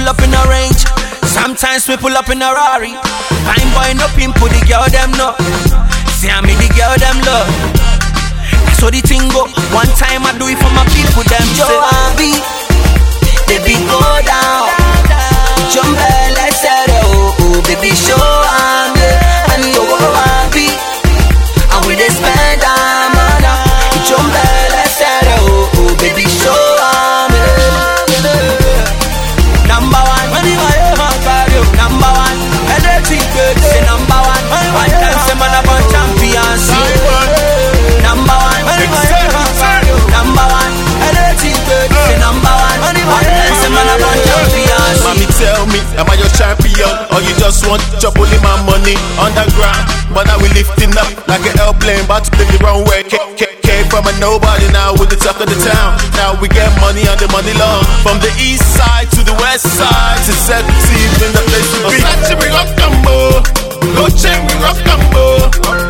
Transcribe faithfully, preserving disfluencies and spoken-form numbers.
pull up in a range. Sometimes we pull up in a Rari. Fine boy no pimp, put the girl them no. See me the girl them love. That's what the thing go. One time I do it for my people them. Joe Abby, baby go down. Jump let's say oh oh baby show am yeah. And you go Abby, and we dey spend am on. Jump let's say oh oh baby show am yeah. Number one, money my cardio. Number one, energy good. Say number one, one time say man about champions. Number one, money my cardio. Number one, energy good. Say number one, one time say man about champions. Mommy tell me, am I your champion? Or you just want to only my money underground? But now we lifting up like an airplane, about to play the wrong way. K- K- Came from a nobody, now with the talk of the town. Now we get money on the money long. From the east side to the west side, to sexy in the place to be. Versace we rock combo, Gucci we rock combo.